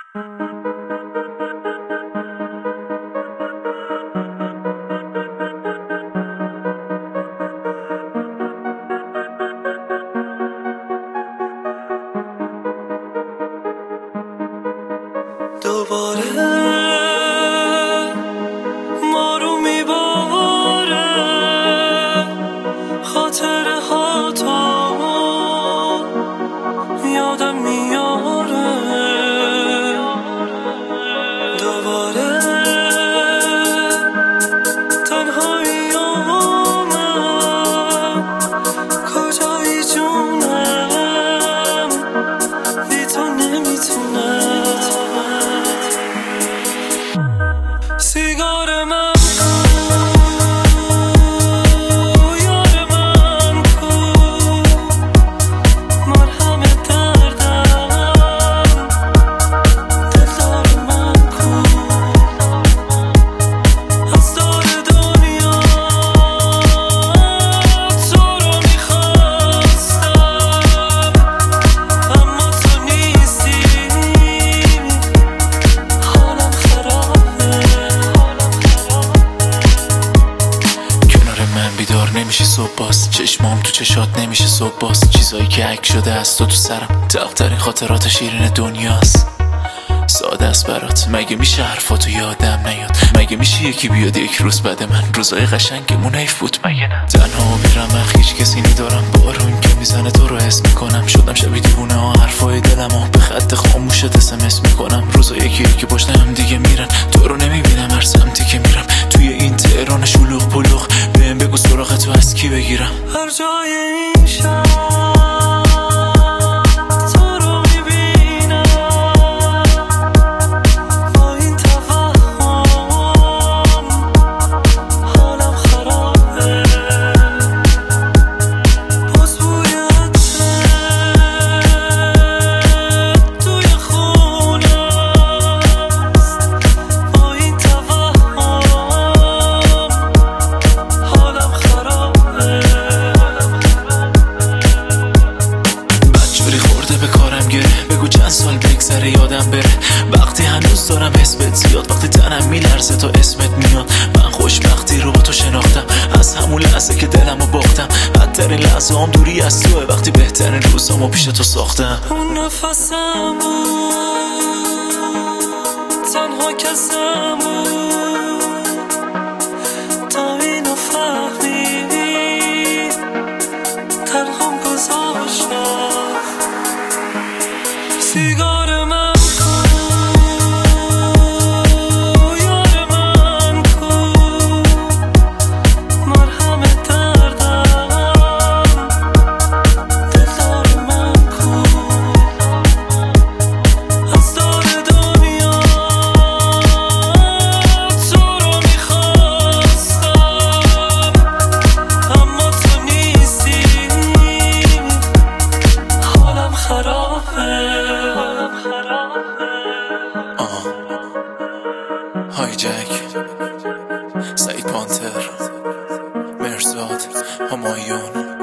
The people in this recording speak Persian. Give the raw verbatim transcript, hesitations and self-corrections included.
دوباره ما رو میباره خاطره ها تا یادم میاره دوباره تنهاییامم کجایی جونم بی تو نمیتونم سیگار من کو یار من کو مرهم دردم دلدار من کو از دور دنیا تو رو میخواستم اما تو نیستی حالم خرابه بیدار نمیشه صبح باز چشمام تو چشات نمیشه صبح باز چیزایی که عک شده از تو تو سرم تلخترین خاطرات شیرین دنیاست ساده است برات مگه میشه حرفاتو یادم نیاد مگه میشه یکی بیاد یک روز بعد من روزای قشنگمون حیف بود مگه نه تنها و بیرمق هیچ کسی ندارم بارون که میزنه تو رو حس میکنم شدم شبیه دیوونه ها حرفای دلمو به خط خاموشت اسمس میکنم روزا یکی یکی پشت هم دیگه میرن تو رو نمیبینم هر سمتی که میرم توی این تهران شلوغ پلوغ بهم بگو سراغ تو از کی بگیرم هر جای این شهر چند سال بگذره یادم بره وقتی هنوز دارم اسمت زیاد وقتی تنم میلرزه تا اسمت میاد من خوشبختی رو با تو شناختم از همون لحظه که دلمو باختم بدترین لحظه هم دوری از توه وقتی بهترین روزامو پیش تو ساختم اون نفسم بود تنها کسم بود تا اینو فهمید تنهام گذاشتم سیگار من کو یار من کو مرهم دردم دلدار من کو از دور دنیا تو رو میخواستم اما تو نیستی حالم خرابه های جک سعید پانتر مرزاد همایون